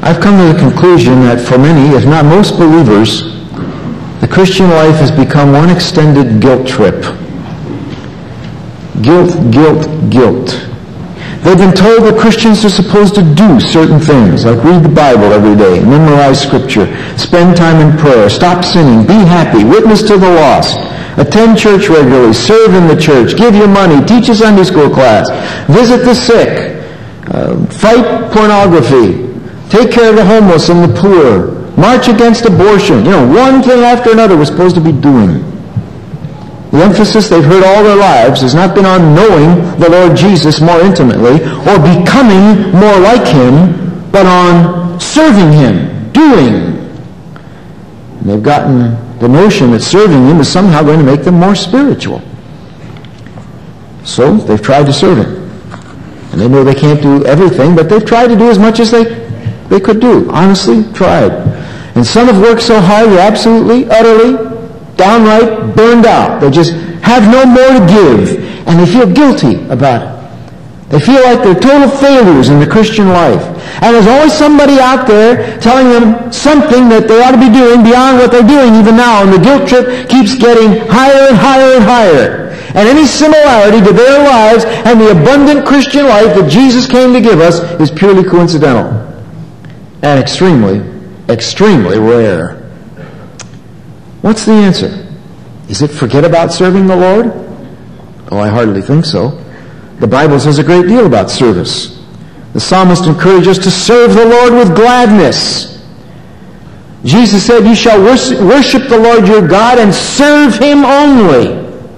I've come to the conclusion that for many, if not most believers, the Christian life has become one extended guilt trip. Guilt, guilt, guilt. They've been told that Christians are supposed to do certain things, like read the Bible every day, memorize Scripture, spend time in prayer, stop sinning, be happy, witness to the lost, attend church regularly, serve in the church, give your money, teach a Sunday school class, visit the sick, fight pornography, take care of the homeless and the poor, march against abortion. One thing after another we're supposed to be doing. The emphasis they've heard all their lives has not been on knowing the Lord Jesus more intimately or becoming more like Him, but on serving Him, doing. And they've gotten the notion that serving Him is somehow going to make them more spiritual. So they've tried to serve Him. And they know they can't do everything, but they've tried to do as much as they could do. Honestly, tried. And some have worked so hard they're absolutely, utterly, downright burned out. They just have no more to give, and they feel guilty about it. They feel like they're total failures in the Christian life. And there's always somebody out there telling them something that they ought to be doing beyond what they're doing even now, and the guilt trip keeps getting higher and higher and higher. And any similarity to their lives and the abundant Christian life that Jesus came to give us is purely coincidental and extremely, extremely rare. What's the answer? Is it forget about serving the Lord? Oh, I hardly think so. The Bible says a great deal about service. The psalmist encourages us to serve the Lord with gladness. Jesus said, you shall worship the Lord your God and serve Him only.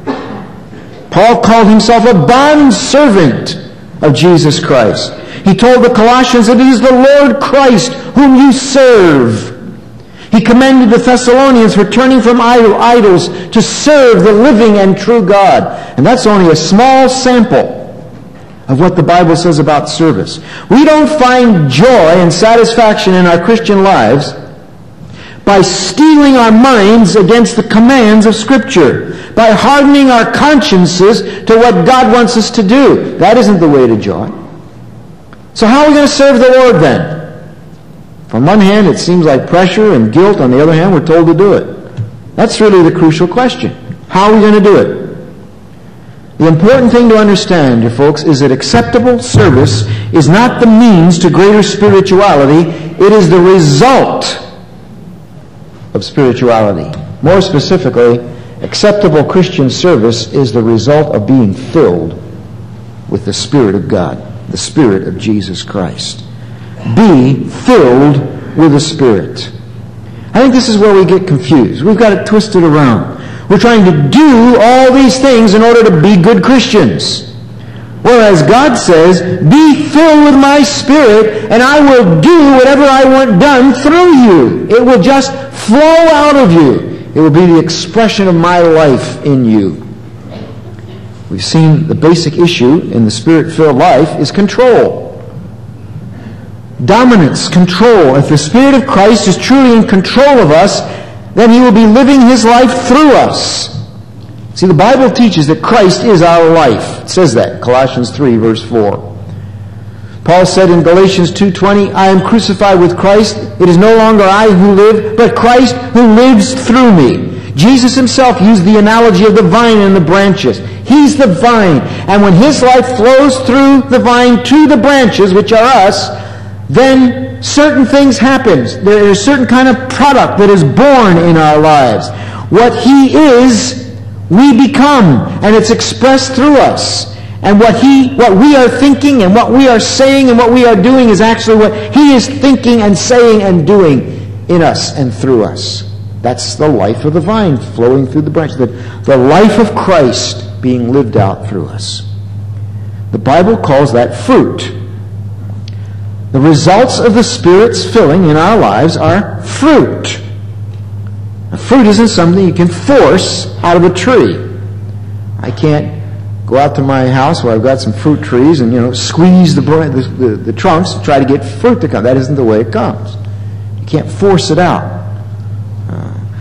Paul called himself a bondservant of Jesus Christ. He told the Colossians that it is the Lord Christ whom you serve. He commended the Thessalonians for turning from idols to serve the living and true God. And that's only a small sample of what the Bible says about service. We don't find joy and satisfaction in our Christian lives by steeling our minds against the commands of Scripture, by hardening our consciences to what God wants us to do. That isn't the way to joy. So how are we going to serve the Lord then? On one hand, it seems like pressure and guilt. On the other hand, we're told to do it. That's really the crucial question. How are we going to do it? The important thing to understand, dear folks, is that acceptable service is not the means to greater spirituality. It is the result of spirituality. More specifically, acceptable Christian service is the result of being filled with the Spirit of God, the Spirit of Jesus Christ. Be filled with the Spirit. I think this is where we get confused. We've got it twisted around. We're trying to do all these things in order to be good Christians. Whereas God says, be filled with my Spirit, and I will do whatever I want done through you. It will just flow out of you. It will be the expression of my life in you. We've seen the basic issue in the Spirit-filled life is control. Dominance, control. If the Spirit of Christ is truly in control of us, then He will be living His life through us. See, the Bible teaches that Christ is our life. It says that, Colossians 3, verse 4. Paul said in Galatians 2:20, I am crucified with Christ. It is no longer I who live, but Christ who lives through me. Jesus Himself used the analogy of the vine and the branches. He's the vine. And when His life flows through the vine to the branches, which are us, then certain things happen. There is a certain kind of product that is born in our lives. What He is, we become, and it's expressed through us. And what we are thinking and what we are saying and what we are doing is actually what He is thinking and saying and doing in us and through us. That's the life of the vine flowing through the branch. The life of Christ being lived out through us. The Bible calls that fruit. The results of the Spirit's filling in our lives are fruit. A fruit isn't something you can force out of a tree. I can't go out to my house where I've got some fruit trees and, squeeze the trunks to try to get fruit to come. That isn't the way it comes. You can't force it out.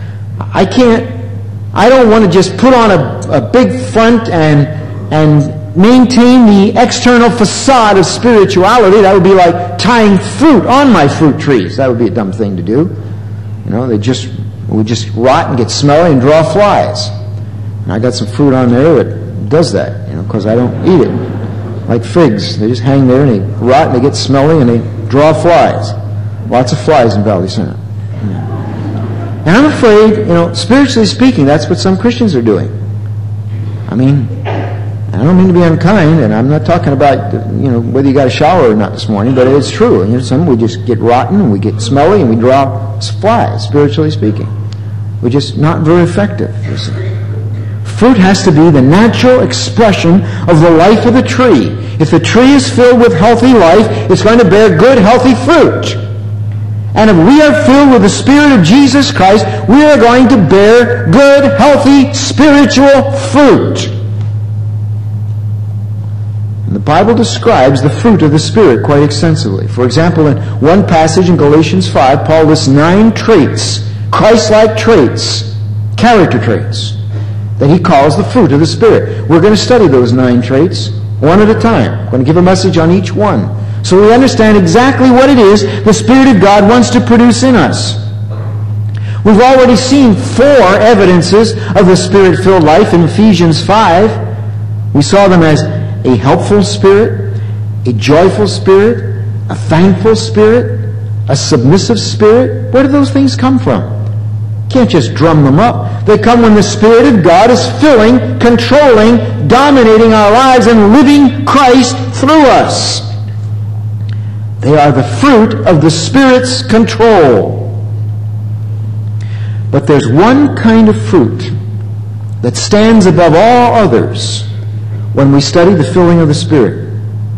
I don't want to just put on a big front and maintain the external facade of spirituality. That would be like tying fruit on my fruit trees. That would be a dumb thing to do. You know, they would just rot and get smelly and draw flies. And I got some fruit on there that does that, you know, because I don't eat it. Like figs. They just hang there and they rot and they get smelly and they draw flies. Lots of flies in Valley Center. And I'm afraid, you know, spiritually speaking, that's what some Christians are doing. I mean, I don't mean to be unkind, and I'm not talking about, you know, whether you got a shower or not this morning, but it's true. And, you know, some we just get rotten and we get smelly and we draw flies, spiritually speaking. We're just not very effective, you see. Fruit has to be the natural expression of the life of the tree. If the tree is filled with healthy life, it's going to bear good, healthy fruit. And if we are filled with the Spirit of Jesus Christ, we are going to bear good, healthy, spiritual fruit. And the Bible describes the fruit of the Spirit quite extensively. For example, in one passage in Galatians 5, Paul lists 9 traits, Christ-like traits, character traits, that he calls the fruit of the Spirit. We're going to study those 9 traits one at a time. I'm going to give a message on each one, so we understand exactly what it is the Spirit of God wants to produce in us. We've already seen 4 evidences of the Spirit-filled life in Ephesians 5. We saw them as a helpful spirit, a joyful spirit, a thankful spirit, a submissive spirit. Where do those things come from? You can't just drum them up. They come when the Spirit of God is filling, controlling, dominating our lives and living Christ through us. They are the fruit of the Spirit's control. But there's one kind of fruit that stands above all others when we study the filling of the Spirit.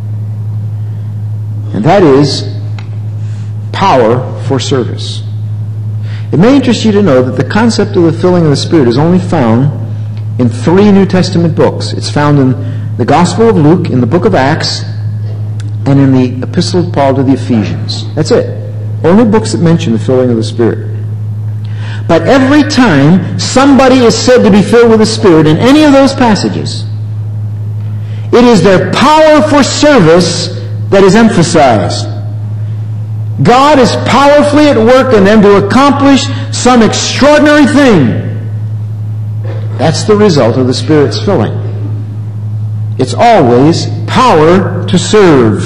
And that is power for service. It may interest you to know that the concept of the filling of the Spirit is only found in 3 New Testament books. It's found in the Gospel of Luke, in the book of Acts, and in the Epistle of Paul to the Ephesians. That's it. Only books that mention the filling of the Spirit. But every time somebody is said to be filled with the Spirit in any of those passages, it is their power for service that is emphasized. God is powerfully at work in them to accomplish some extraordinary thing. That's the result of the Spirit's filling. It's always power to serve.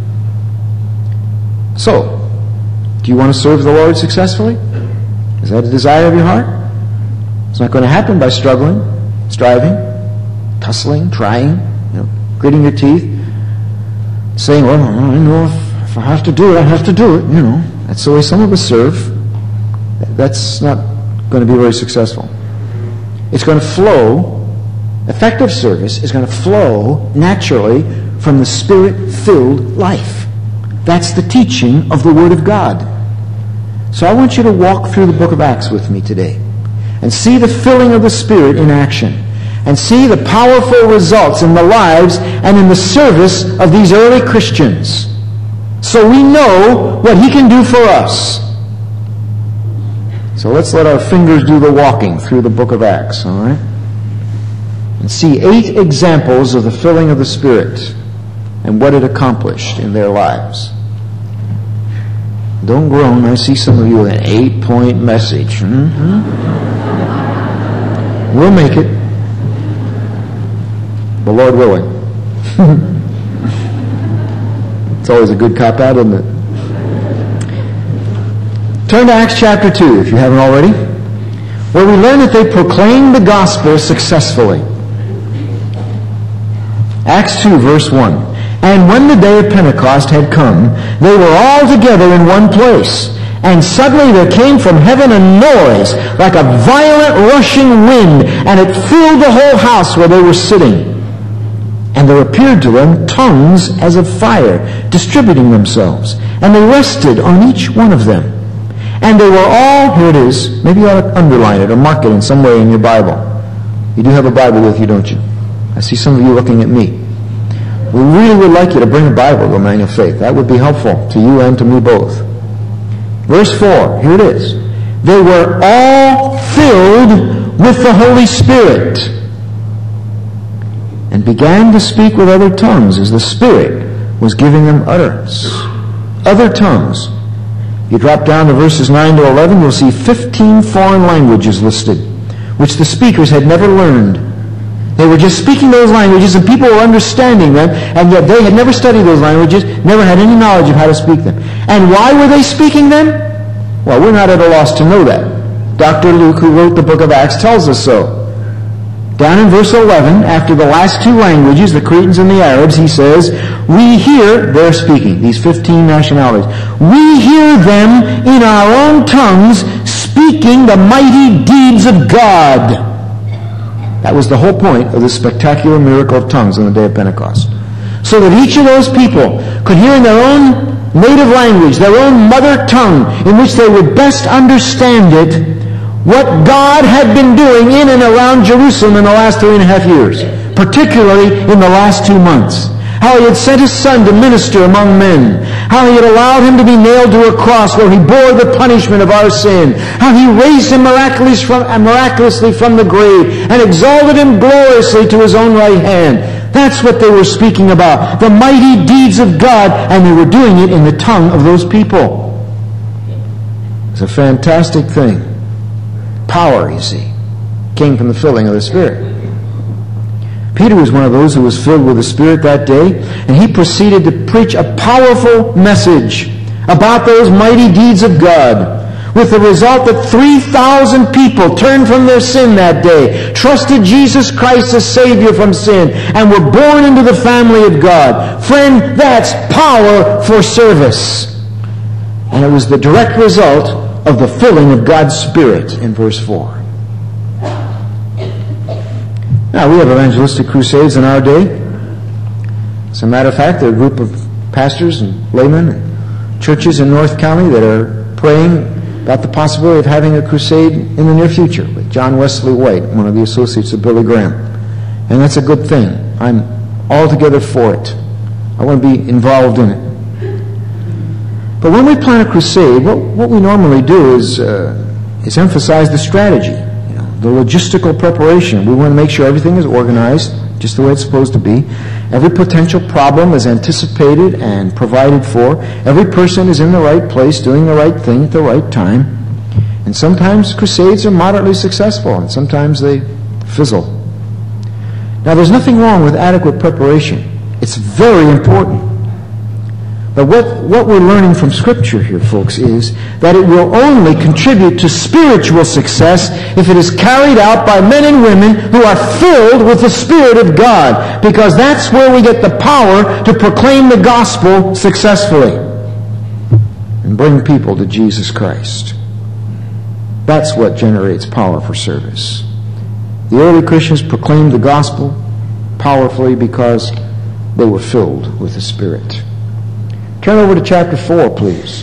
So, do you want to serve the Lord successfully? Is that a desire of your heart? It's not going to happen by struggling, striving, tussling, trying, gritting your teeth, saying, well, I know if I have to do it, I have to do it. That's the way some of us serve. That's not going to be very successful. It's going to flow. Effective service is going to flow naturally from the Spirit-filled life. That's the teaching of the Word of God. So I want you to walk through the book of Acts with me today and see the filling of the Spirit in action and see the powerful results in the lives and in the service of these early Christians, so we know what He can do for us. So let's let our fingers do the walking through the book of Acts, all right? And see 8 examples of the filling of the Spirit and what it accomplished in their lives. Don't groan. I see some of you with an 8-point message. We'll make it. The Lord willing. It's always a good cop-out, isn't it? Turn to Acts chapter 2, if you haven't already, where we learn that they proclaimed the gospel successfully. Acts 2, verse 1. And when the day of Pentecost had come, they were all together in one place. And suddenly there came from heaven a noise like a violent rushing wind, and it filled the whole house where they were sitting. And there appeared to them tongues as of fire, distributing themselves. And they rested on each one of them. And they were all, here it is, maybe you ought to underline it or mark it in some way in your Bible. You do have a Bible with you, don't you? I see some of you looking at me. We really would like you to bring a Bible to a Man of Faith. That would be helpful to you and to me both. Verse 4, here it is. They were all filled with the Holy Spirit and began to speak with other tongues as the Spirit was giving them utterance. Other tongues. You drop down to verses 9 to 11, you'll see 15 foreign languages listed, which the speakers had never learned. They were just speaking those languages, and people were understanding them, and yet they had never studied those languages, never had any knowledge of how to speak them. And why were they speaking them? Well, we're not at a loss to know that. Dr. Luke, who wrote the book of Acts, tells us so. Down in verse 11, after the last two languages, the Cretans and the Arabs, he says, we hear, they're speaking, these 15 nationalities, we hear them in our own tongues speaking the mighty deeds of God. That was the whole point of this spectacular miracle of tongues on the day of Pentecost. So that each of those people could hear in their own native language, their own mother tongue, in which they would best understand it, what God had been doing in and around Jerusalem in the last 3.5 years, particularly in the last 2 months. How he had sent his Son to minister among men. How he had allowed him to be nailed to a cross where he bore the punishment of our sin. How he raised him miraculously from the grave and exalted him gloriously to his own right hand. That's what they were speaking about. The mighty deeds of God, and they were doing it in the tongue of those people. It's a fantastic thing. Power, you see, came from the filling of the Spirit. Peter was one of those who was filled with the Spirit that day, and he proceeded to preach a powerful message about those mighty deeds of God, with the result that 3,000 people turned from their sin that day, trusted Jesus Christ as Savior from sin, and were born into the family of God. Friend, that's power for service. And it was the direct result of the filling of God's Spirit in verse 4. Now, we have evangelistic crusades in our day. As a matter of fact, there are a group of pastors and laymen and churches in North County that are praying about the possibility of having a crusade in the near future with John Wesley White, one of the associates of Billy Graham. And that's a good thing. I'm altogether for it. I want to be involved in it. But when we plan a crusade, what we normally do is emphasize the strategy, the logistical preparation. We want to make sure everything is organized just the way it's supposed to be. Every potential problem is anticipated and provided for. Every person is in the right place, doing the right thing at the right time. And sometimes crusades are moderately successful, and sometimes they fizzle. Now, there's nothing wrong with adequate preparation. It's very important. But what we're learning from Scripture here, folks, is that it will only contribute to spiritual success if it is carried out by men and women who are filled with the Spirit of God, because that's where we get the power to proclaim the gospel successfully and bring people to Jesus Christ. That's what generates power for service. The early Christians proclaimed the gospel powerfully because they were filled with the Spirit. Turn over to chapter 4, please,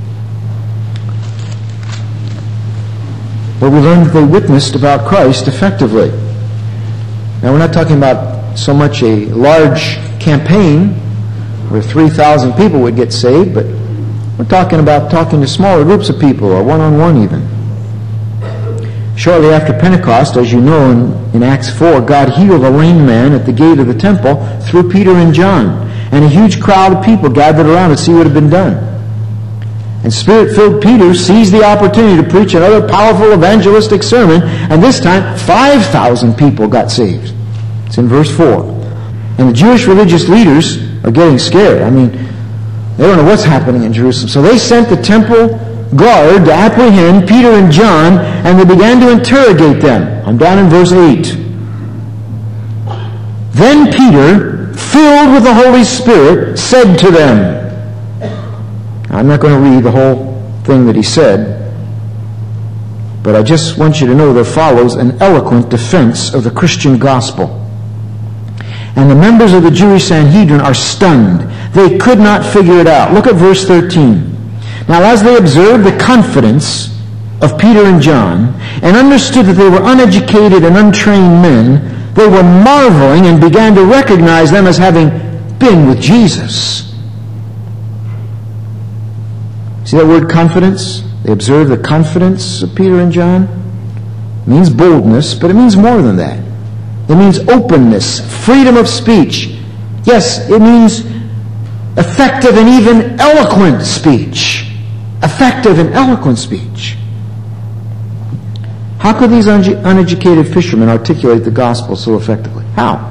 where we learn that they witnessed about Christ effectively. Now, we're not talking about so much a large campaign where 3,000 people would get saved, but we're talking to smaller groups of people, or one-on-one even. Shortly after Pentecost, as you know in Acts 4, God healed a lame man at the gate of the temple through Peter and John. And a huge crowd of people gathered around to see what had been done. And Spirit-filled Peter seized the opportunity to preach another powerful evangelistic sermon, and this time 5,000 people got saved. It's in verse 4. And the Jewish religious leaders are getting scared. I mean, they don't know what's happening in Jerusalem. So they sent the temple guard to apprehend Peter and John, and they began to interrogate them. I'm down in verse 8. Then Peter, filled with the Holy Spirit, said to them. I'm not going to read the whole thing that he said, but I just want you to know there follows an eloquent defense of the Christian gospel. And the members of the Jewish Sanhedrin are stunned. They could not figure it out. Look at verse 13. Now, as they observed the confidence of Peter and John and understood that they were uneducated and untrained men, they were marveling and began to recognize them as having been with Jesus. See that word confidence? They observed the confidence of Peter and John. It means boldness, but it means more than that. It means openness, freedom of speech. Yes, it means effective and even eloquent speech. Effective and eloquent speech. How could these uneducated fishermen articulate the gospel so effectively? How?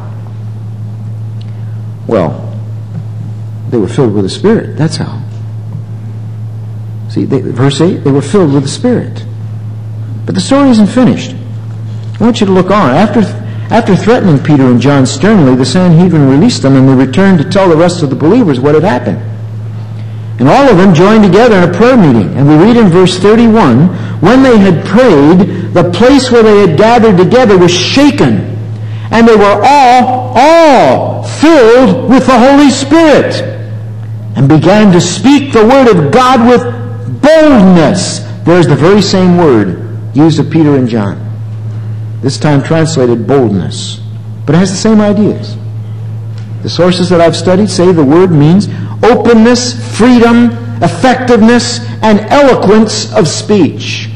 Well, they were filled with the Spirit. That's how. See, verse 8, they were filled with the Spirit. But the story isn't finished. I want you to look on. After threatening Peter and John sternly, the Sanhedrin released them, and they returned to tell the rest of the believers what had happened. And all of them joined together in a prayer meeting. And we read in verse 31, when they had prayed, the place where they had gathered together was shaken, and they were all filled with the Holy Spirit, and began to speak the word of God with boldness. There's the very same word used of Peter and John. This time translated boldness. But it has the same ideas. The sources that I've studied say the word means openness, freedom, effectiveness, and eloquence of speech.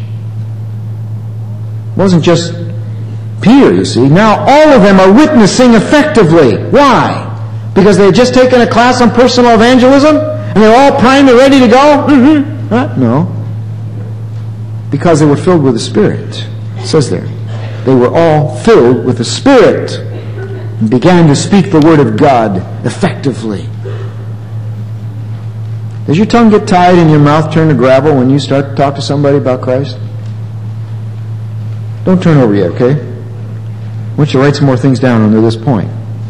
It wasn't just Peter, you see. Now all of them are witnessing effectively. Why? Because they had just taken a class on personal evangelism? And they're all primed and ready to go? Huh? No. Because they were filled with the Spirit. It says there. They were all filled with the Spirit and began to speak the Word of God effectively. Does your tongue get tied and your mouth turn to gravel when you start to talk to somebody about Christ? Don't turn over yet, okay? I want you to write some more things down under this point.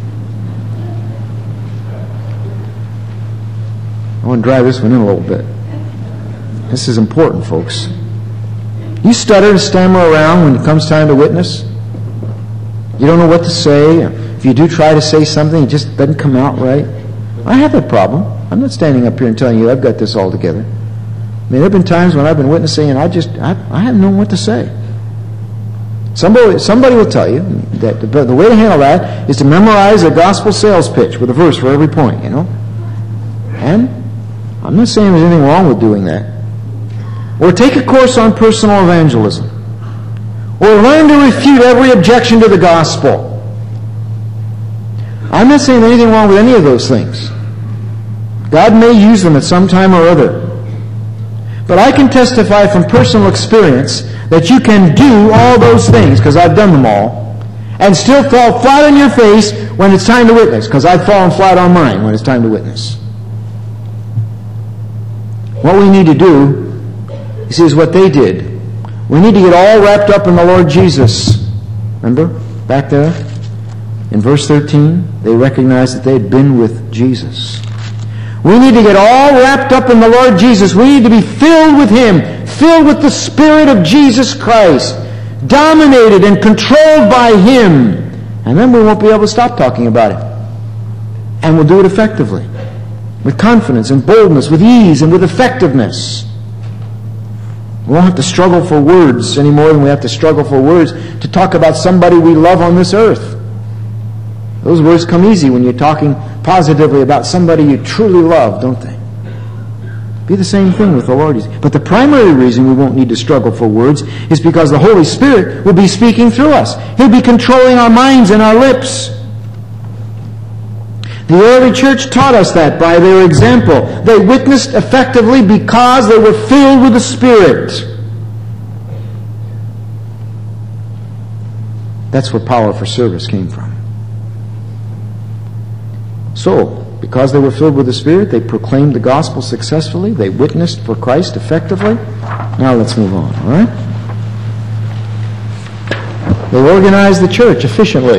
I want to drive this one in a little bit. This is important, folks. You stutter and stammer around when it comes time to witness. You don't know what to say. If you do try to say something, it just doesn't come out right. I have that problem. I'm not standing up here and telling you I've got this all together. I mean, there have been times when I've been witnessing and I haven't known what to say. Somebody will tell you that the way to handle that is to memorize a gospel sales pitch with a verse for every point, you know. And I'm not saying there's anything wrong with doing that. Or take a course on personal evangelism. Or learn to refute every objection to the gospel. I'm not saying anything wrong with any of those things. God may use them at some time or other. But I can testify from personal experience that you can do all those things, because I've done them all, and still fall flat on your face when it's time to witness, because I've fallen flat on mine when it's time to witness. What we need to do, you see, is what they did. We need to get all wrapped up in the Lord Jesus. Remember? Back there? In verse 13, they recognized that they had been with Jesus. We need to get all wrapped up in the Lord Jesus. We need to be filled with Him, filled with the Spirit of Jesus Christ, dominated and controlled by Him. And then we won't be able to stop talking about it. And we'll do it effectively, with confidence and boldness, with ease and with effectiveness. We won't have to struggle for words any more than we have to struggle for words to talk about somebody we love on this earth. Those words come easy when you're talking positively about somebody you truly love, don't they? Be the same thing with the Lord. But the primary reason we won't need to struggle for words is because the Holy Spirit will be speaking through us. He'll be controlling our minds and our lips. The early church taught us that by their example. They witnessed effectively because they were filled with the Spirit. That's where power for service came from. So, because they were filled with the Spirit, they proclaimed the gospel successfully. They witnessed for Christ effectively. Now let's move on, all right? They organized the church efficiently.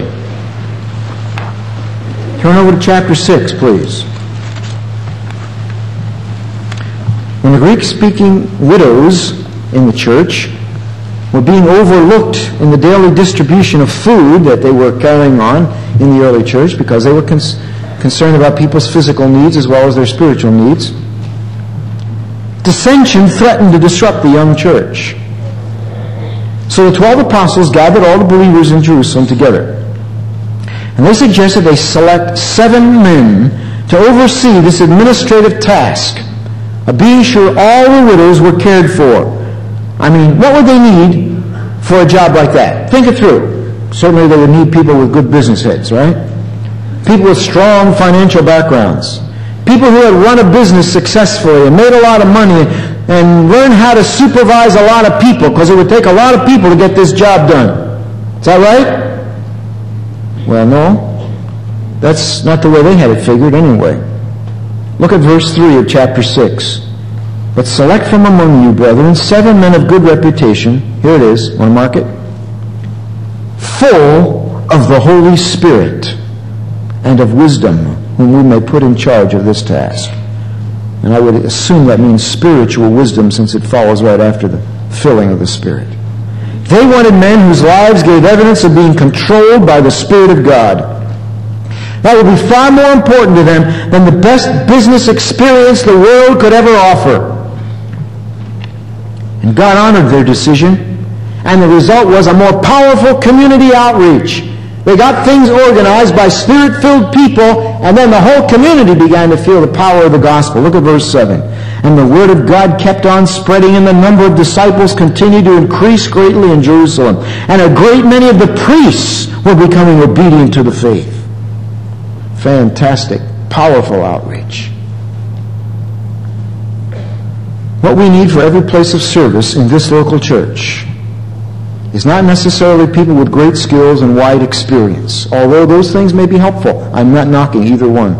Turn over to chapter 6, please. When the Greek-speaking widows in the church were being overlooked in the daily distribution of food that they were carrying on in the early church because they were concerned about people's physical needs as well as their spiritual needs, dissension threatened to disrupt the young church. So the 12 apostles gathered all the believers in Jerusalem together. And they suggested they select 7 men to oversee this administrative task of being sure all the widows were cared for. I mean, what would they need for a job like that? Think it through. Certainly they would need people with good business heads, right? People with strong financial backgrounds. People who had run a business successfully and made a lot of money and learned how to supervise a lot of people, because it would take a lot of people to get this job done. Is that right? Well, no. That's not the way they had it figured anyway. Look at verse 3 of chapter 6. But select from among you, brethren, 7 men of good reputation. Here it is. Want to mark it? Full of the Holy Spirit and of wisdom, whom we may put in charge of this task. And I would assume that means spiritual wisdom, since it follows right after the filling of the Spirit. They wanted men whose lives gave evidence of being controlled by the Spirit of God. That would be far more important to them than the best business experience the world could ever offer. And God honored their decision, and the result was a more powerful community outreach. They got things organized by Spirit-filled people, and then the whole community began to feel the power of the gospel. Look at verse 7. And the word of God kept on spreading, and the number of disciples continued to increase greatly in Jerusalem. And a great many of the priests were becoming obedient to the faith. Fantastic, powerful outreach. What we need for every place of service in this local church is not necessarily people with great skills and wide experience, although those things may be helpful. I'm not knocking either one.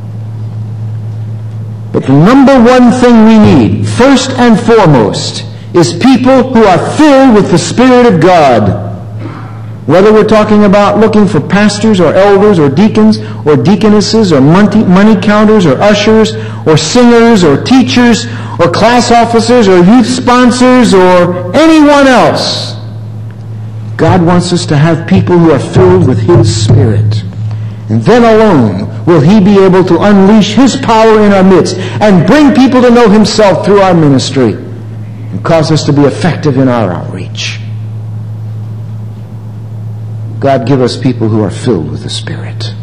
But the number one thing we need, first and foremost, is people who are filled with the Spirit of God. Whether we're talking about looking for pastors or elders or deacons or deaconesses or money counters or ushers or singers or teachers or class officers or youth sponsors or anyone else, God wants us to have people who are filled with His Spirit. And then alone will He be able to unleash His power in our midst and bring people to know Himself through our ministry and cause us to be effective in our outreach. God, give us people who are filled with the Spirit.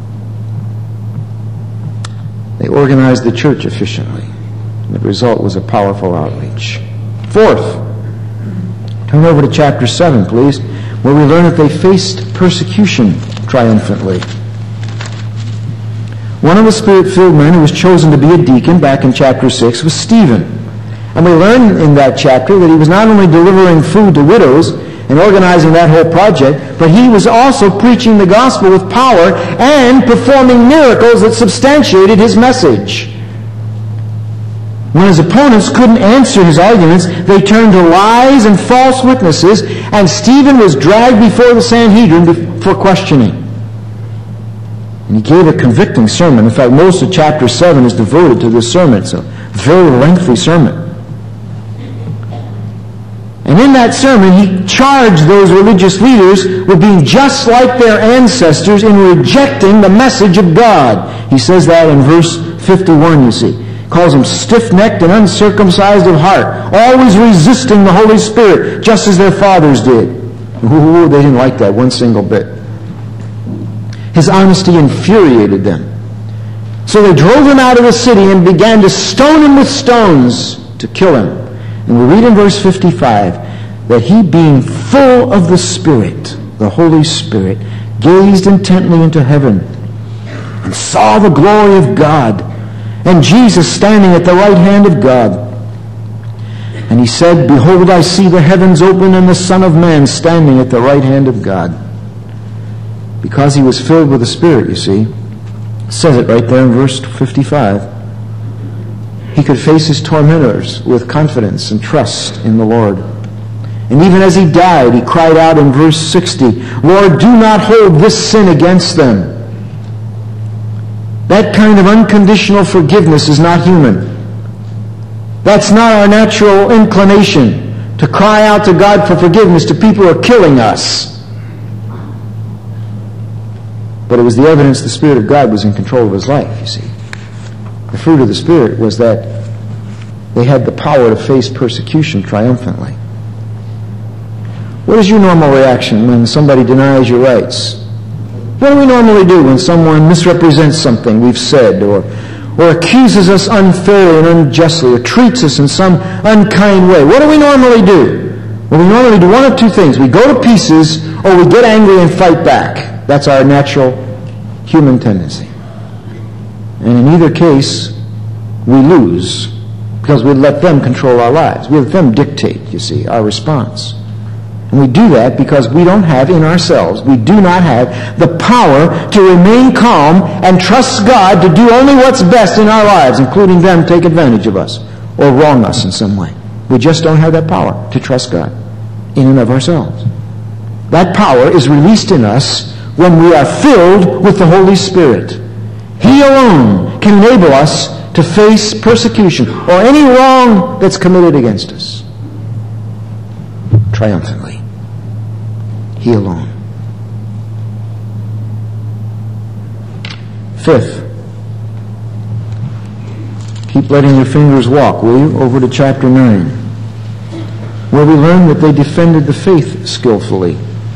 They organized the church efficiently. And the result was a powerful outreach. Fourth, turn over to chapter 7, please, where we learn that they faced persecution triumphantly. One of the Spirit-filled men who was chosen to be a deacon back in chapter 6 was Stephen. And we learn in that chapter that he was not only delivering food to widows and organizing that whole project, but he was also preaching the gospel with power and performing miracles that substantiated his message. When his opponents couldn't answer his arguments, they turned to lies and false witnesses, and Stephen was dragged before the Sanhedrin for questioning. And he gave a convicting sermon. In fact, most of chapter 7 is devoted to this sermon. It's a very lengthy sermon. And in that sermon, he charged those religious leaders with being just like their ancestors in rejecting the message of God. He says that in verse 51, you see. Calls them stiff-necked and uncircumcised of heart, always resisting the Holy Spirit, just as their fathers did. Ooh, they didn't like that one single bit. His honesty infuriated them. So they drove him out of the city and began to stone him with stones to kill him. And we read in verse 55 that he, being full of the Spirit, the Holy Spirit, gazed intently into heaven and saw the glory of God and Jesus standing at the right hand of God. And he said, Behold, I see the heavens open and the Son of Man standing at the right hand of God. Because he was filled with the Spirit, you see. It says it right there in verse 55. He could face his tormentors with confidence and trust in the Lord. And even as he died, he cried out in verse 60, Lord, do not hold this sin against them. That kind of unconditional forgiveness is not human. That's not our natural inclination, to cry out to God for forgiveness to people who are killing us. But it was the evidence the Spirit of God was in control of his life, you see. The fruit of the Spirit was that they had the power to face persecution triumphantly. What is your normal reaction when somebody denies your rights? What do we normally do when someone misrepresents something we've said or accuses us unfairly and unjustly or treats us in some unkind way? What do we normally do? Well, we normally do one of two things. We go to pieces, or we get angry and fight back. That's our natural human tendency. And in either case, we lose, because we let them control our lives. We let them dictate, you see, our response. And we do that because we don't have in ourselves, we do not have the power to remain calm and trust God to do only what's best in our lives, including them take advantage of us or wrong us in some way. We just don't have that power to trust God in and of ourselves. That power is released in us when we are filled with the Holy Spirit. He alone can enable us to face persecution or any wrong that's committed against us triumphantly. He alone. Fifth, keep letting your fingers walk, will you? Over to chapter 9, where we learn that they defended the faith skillfully.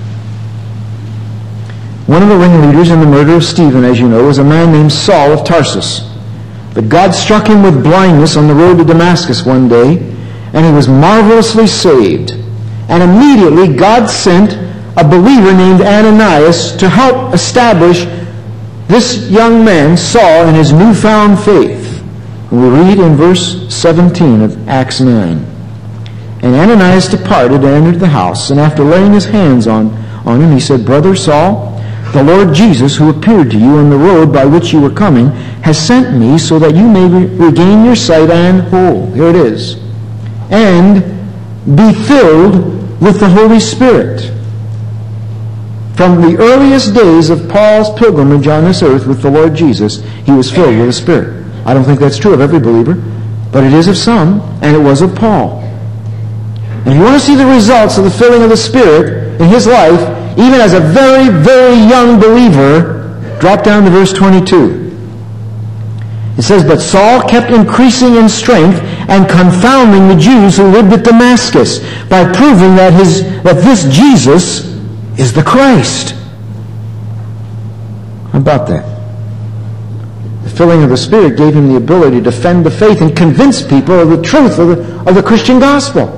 One of the ringleaders in the murder of Stephen, as you know, was a man named Saul of Tarsus. But God struck him with blindness on the road to Damascus one day, and he was marvelously saved. And immediately God sent a believer named Ananias to help establish this young man, Saul, in his newfound faith. And we read in verse 17 of Acts 9. And Ananias departed and entered the house, and after laying his hands on him, he said, Brother Saul, the Lord Jesus, who appeared to you on the road by which you were coming, has sent me so that you may regain your sight and whole. Here it is. And be filled with the Holy Spirit. From the earliest days of Paul's pilgrimage on this earth with the Lord Jesus, he was filled with the Spirit. I don't think that's true of every believer, but it is of some, and it was of Paul. And if you want to see the results of the filling of the Spirit in his life, even as a very, very young believer, drop down to verse 22. It says, But Saul kept increasing in strength and confounding the Jews who lived at Damascus by proving that this Jesus is the Christ. How about that? The filling of the Spirit gave him the ability to defend the faith and convince people of the truth of the Christian gospel.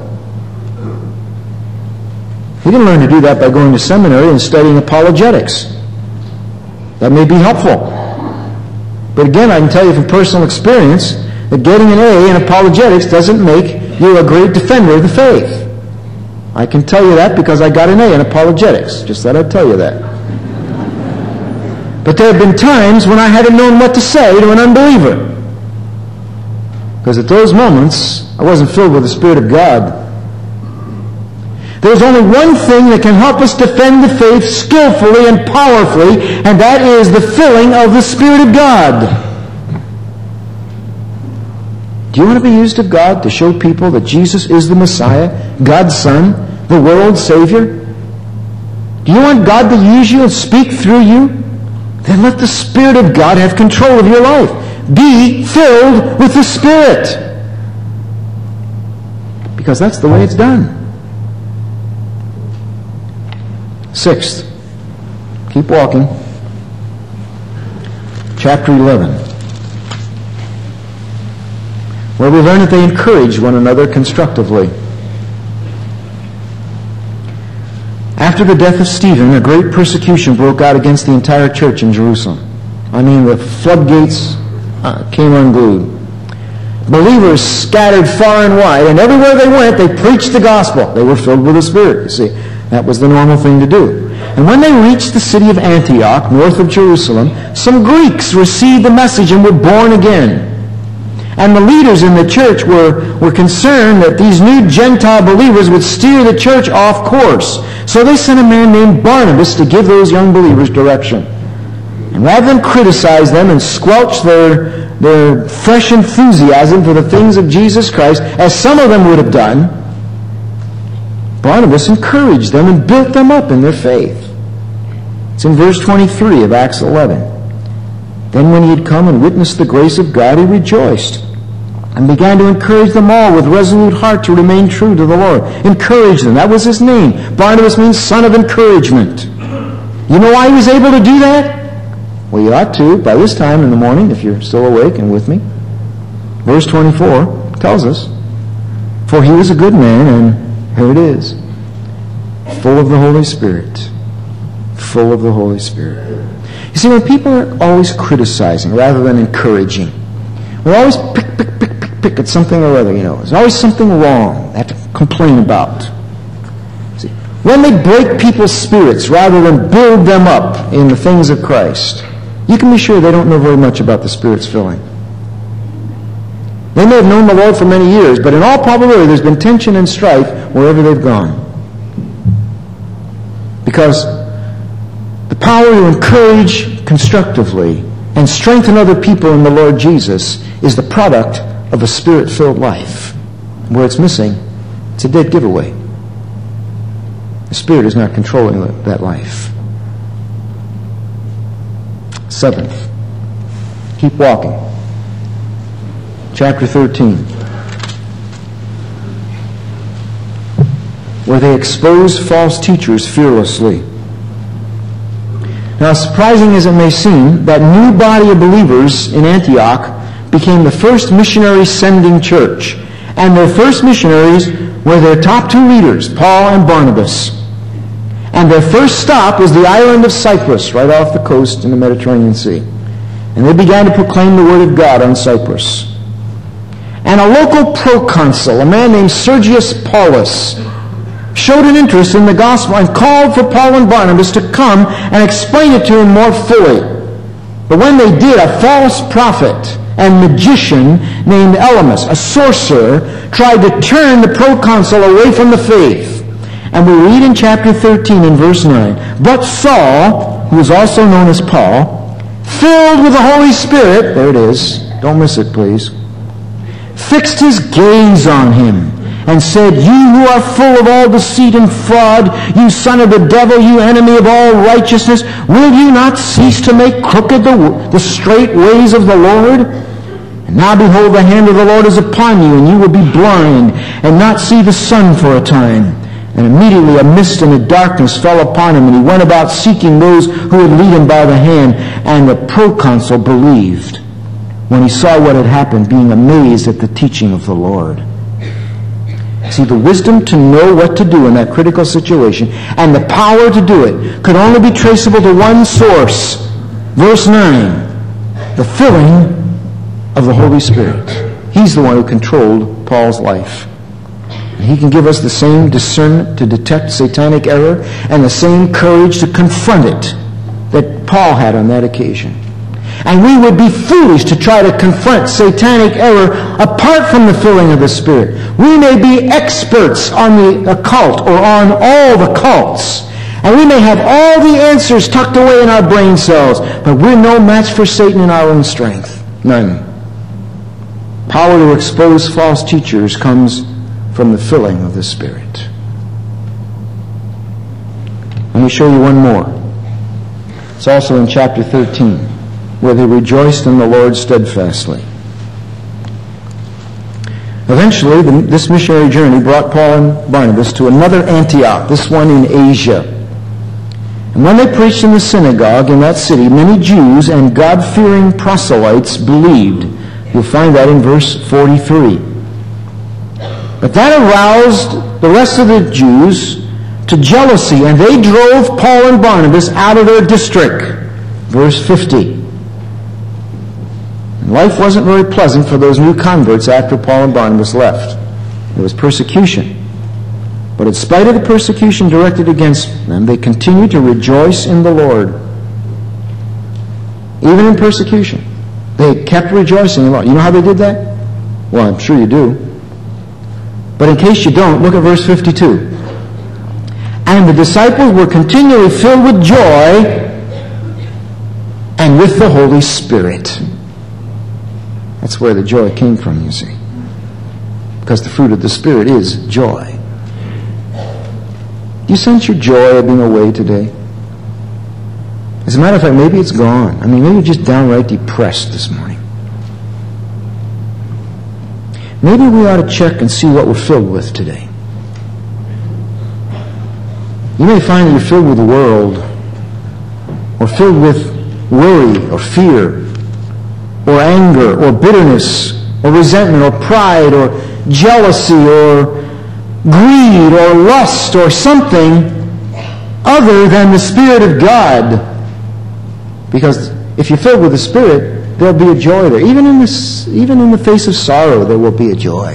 He didn't learn to do that by going to seminary and studying apologetics. That may be helpful. But again, I can tell you from personal experience that getting an A in apologetics doesn't make you a great defender of the faith. I can tell you that because I got an A in apologetics. Just thought I'd tell you that. But there have been times when I hadn't known what to say to an unbeliever. Because at those moments, I wasn't filled with the Spirit of God. There's only one thing that can help us defend the faith skillfully and powerfully, and that is the filling of the Spirit of God. Do you want to be used of God to show people that Jesus is the Messiah, God's Son, the world's Savior? Do you want God to use you and speak through you? Then let the Spirit of God have control of your life. Be filled with the Spirit. Because that's the way it's done. Sixth, keep walking. Chapter 11, where we learn that they encourage one another constructively. After the death of Stephen, a great persecution broke out against the entire church in Jerusalem. I mean, the floodgates came unglued. Believers scattered far and wide, and everywhere they went, they preached the gospel. They were filled with the Spirit, you see. That was the normal thing to do. And when they reached the city of Antioch, north of Jerusalem, some Greeks received the message and were born again. And the leaders in the church were concerned that these new Gentile believers would steer the church off course. So they sent a man named Barnabas to give those young believers direction. And rather than criticize them and squelch their fresh enthusiasm for the things of Jesus Christ, as some of them would have done, Barnabas encouraged them and built them up in their faith. It's in verse 23 of Acts 11. Then when he had come and witnessed the grace of God, he rejoiced and began to encourage them all with resolute heart to remain true to the Lord. Encourage them. That was his name. Barnabas means son of encouragement. You know why he was able to do that? Well, you ought to by this time in the morning, if you're still awake and with me. Verse 24 tells us, For he was a good man, and here it is. full of the Holy Spirit. Full of the Holy Spirit. You see, when people are always criticizing rather than encouraging, we always pick at something or other, There's always something wrong they have to complain about. See, when they break people's spirits rather than build them up in the things of Christ, you can be sure they don't know very much about the Spirit's filling. They may have known the Lord for many years, but in all probability there's been tension and strife wherever they've gone. Because the power to encourage constructively and strengthen other people in the Lord Jesus is the product of a Spirit-filled life. Where it's missing, it's a dead giveaway. The Spirit is not controlling that life. Seventh, keep walking. Chapter 13, where they expose false teachers fearlessly. Now, surprising as it may seem, that new body of believers in Antioch became the first missionary sending church. And their first missionaries were their top two leaders, Paul and Barnabas. And their first stop was the island of Cyprus, right off the coast in the Mediterranean Sea. And they began to proclaim the Word of God on Cyprus. And a local proconsul, a man named Sergius Paulus, showed an interest in the gospel and called for Paul and Barnabas to come and explain it to him more fully. But when they did, a false prophet and magician named Elymas, a sorcerer, tried to turn the proconsul away from the faith. And we read in chapter 13 in verse 9, "But Saul, who was also known as Paul, filled with the Holy Spirit," there it is, don't miss it please, "fixed his gaze on him and said, 'You who are full of all deceit and fraud, you son of the devil, you enemy of all righteousness, will you not cease to make crooked the straight ways of the Lord? And now behold, the hand of the Lord is upon you, and you will be blind and not see the sun for a time.' And immediately a mist and a darkness fell upon him, and he went about seeking those who would lead him by the hand. And the proconsul believed when he saw what had happened, being amazed at the teaching of the Lord." See, the wisdom to know what to do in that critical situation and the power to do it could only be traceable to one source. Verse 9, the filling of the Holy Spirit. He's the one who controlled Paul's life. And he can give us the same discernment to detect satanic error and the same courage to confront it that Paul had on that occasion. And we would be foolish to try to confront satanic error apart from the filling of the Spirit. We may be experts on the occult or on all the cults. And we may have all the answers tucked away in our brain cells, but we're no match for Satan in our own strength. None. Power to expose false teachers comes from the filling of the Spirit. Let me show you one more. It's also in chapter 13, where they rejoiced in the Lord steadfastly. Eventually, this missionary journey brought Paul and Barnabas to another Antioch, this one in Asia. And when they preached in the synagogue in that city, many Jews and God-fearing proselytes believed. You'll find that in verse 43. But that aroused the rest of the Jews to jealousy, and they drove Paul and Barnabas out of their district. Verse 50. And life wasn't very pleasant for those new converts after Paul and Barnabas left. There was persecution. But in spite of the persecution directed against them, they continued to rejoice in the Lord. Even in persecution. They kept rejoicing in the Lord. You know how they did that? Well, I'm sure you do. But in case you don't, look at verse 52. And the disciples were continually filled with joy and with the Holy Spirit. That's where the joy came from, you see. Because the fruit of the Spirit is joy. Do you sense your joy of being away today? As a matter of fact, maybe it's gone. I mean, maybe you're just downright depressed this morning. Maybe we ought to check and see what we're filled with today. You may find that you're filled with the world, or filled with worry, or fear, or anger, or bitterness, or resentment, or pride, or jealousy, or greed or lust or something other than the Spirit of God. Because if you're filled with the Spirit, there'll be a joy there. Even in the face of sorrow, there will be a joy.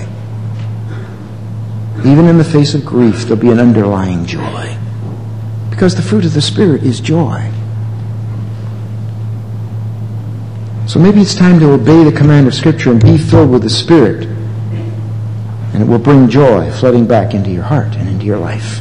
Even in the face of grief, there'll be an underlying joy. Because the fruit of the Spirit is joy. So maybe it's time to obey the command of Scripture and be filled with the Spirit. And it will bring joy flooding back into your heart and into your life.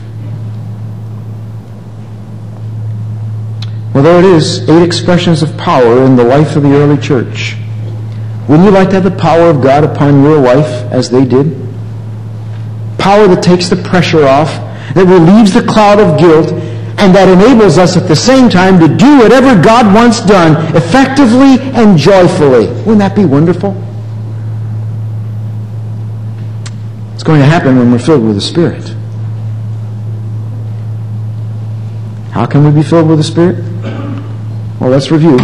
Well, there it is, 8 expressions of power in the life of the early church. Wouldn't you like to have the power of God upon your life as they did? Power that takes the pressure off, that relieves the cloud of guilt, and that enables us at the same time to do whatever God wants done effectively and joyfully. Wouldn't that be wonderful? It's going to happen when we're filled with the Spirit. How can we be filled with the Spirit? Well, let's review.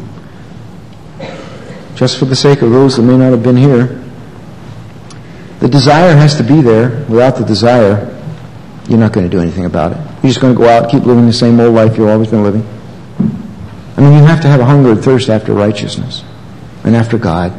Just for the sake of those that may not have been here. The desire has to be there. Without the desire, you're not going to do anything about it. You're just going to go out and keep living the same old life you've always been living. I mean, you have to have a hunger and thirst after righteousness and after God.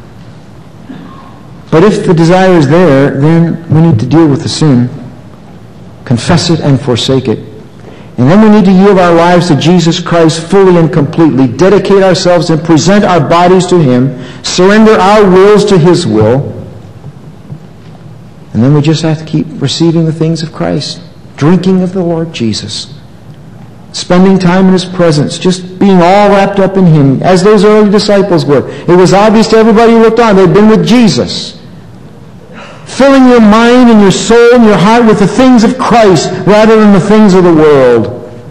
But if the desire is there, then we need to deal with the sin, confess it and forsake it. And then we need to yield our lives to Jesus Christ fully and completely, dedicate ourselves and present our bodies to Him, surrender our wills to His will. And then we just have to keep receiving the things of Christ, drinking of the Lord Jesus, spending time in His presence, just being all wrapped up in Him, as those early disciples were. It was obvious to everybody who looked on, they'd been with Jesus. Filling your mind and your soul and your heart with the things of Christ rather than the things of the world.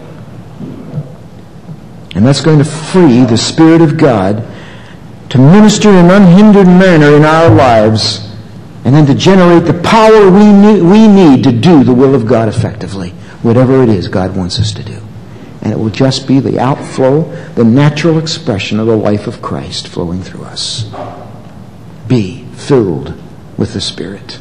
And that's going to free the Spirit of God to minister in an unhindered manner in our lives, and then to generate the power we need to do the will of God effectively, whatever it is God wants us to do. And it will just be the outflow, the natural expression of the life of Christ flowing through us. Be filled with the Spirit.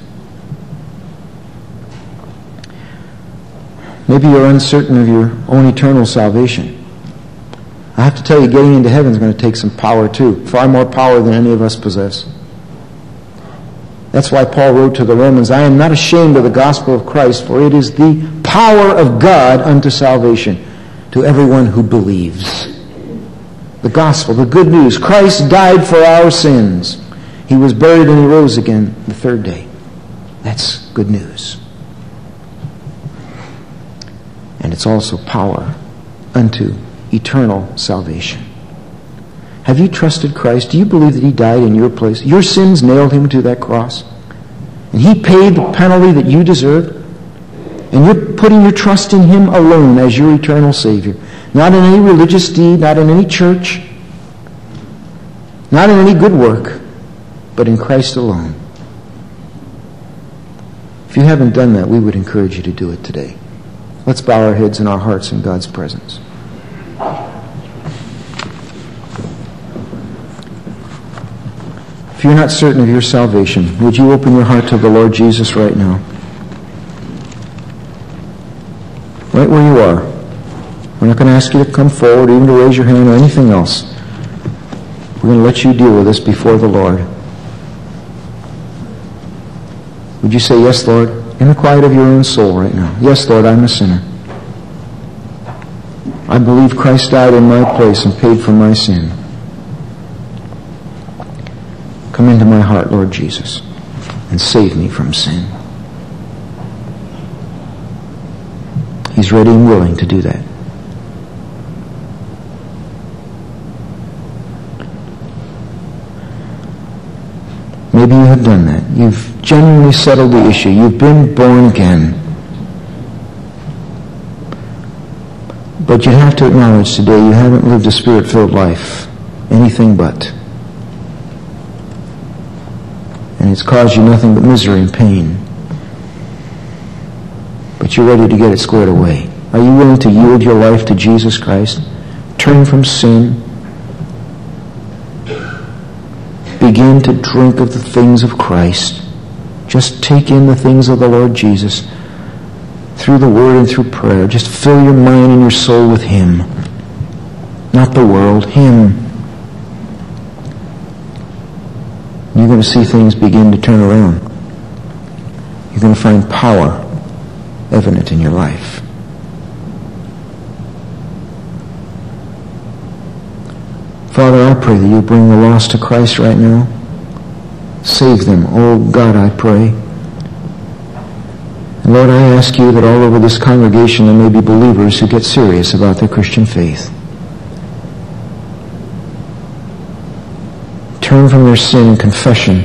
Maybe you're uncertain of your own eternal salvation. I have to tell you, getting into heaven is going to take some power too. Far more power than any of us possess. That's why Paul wrote to the Romans, I am not ashamed of the gospel of Christ, for it is the power of God unto salvation to everyone who believes. The gospel, the good news. Christ died for our sins. He was buried and He rose again the third day. That's good news. And it's also power unto eternal salvation. Have you trusted Christ? Do you believe that He died in your place? Your sins nailed Him to that cross. And He paid the penalty that you deserved. And you're putting your trust in Him alone as your eternal Savior. Not in any religious deed, not in any church, not in any good work, but in Christ alone. If you haven't done that, we would encourage you to do it today. Let's bow our heads and our hearts in God's presence. If you're not certain of your salvation, would you open your heart to the Lord Jesus right now? Right where you are. We're not going to ask you to come forward, even to raise your hand or anything else. We're going to let you deal with this before the Lord. Would you say, yes, Lord, in the quiet of your own soul right now? Yes, Lord, I'm a sinner. I believe Christ died in my place and paid for my sin. Come into my heart, Lord Jesus, and save me from sin. He's ready and willing to do that. Maybe you have done that. You've genuinely settled the issue. You've been born again. But you have to acknowledge today you haven't lived a Spirit-filled life. Anything but. And it's caused you nothing but misery and pain. But you're ready to get it squared away. Are you willing to yield your life to Jesus Christ? Turn from sin. Begin to drink of the things of Christ. Just take in the things of the Lord Jesus through the Word and through prayer. Just fill your mind and your soul with Him. Not the world, Him. You're going to see things begin to turn around. You're going to find power evident in your life. Father, I pray that you bring the lost to Christ right now. Save them. Oh God, I pray. And Lord, I ask you that all over this congregation there may be believers who get serious about their Christian faith. Turn from their sin and confession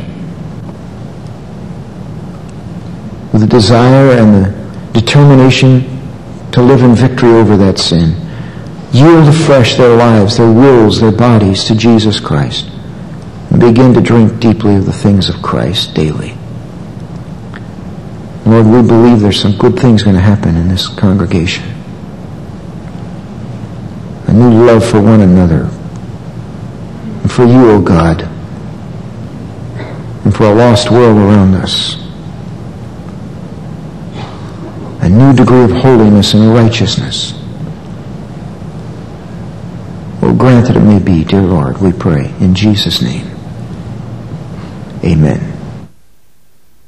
with the desire and the determination to live in victory over that sin. Yield afresh their lives, their wills, their bodies to Jesus Christ, and begin to drink deeply of the things of Christ daily. Lord, we believe there's some good things going to happen in this congregation. A new love for one another, and for you, O God, and for a lost world around us. A new degree of holiness and righteousness. Oh, grant that it may be, dear Lord, we pray, in Jesus' name. Amen.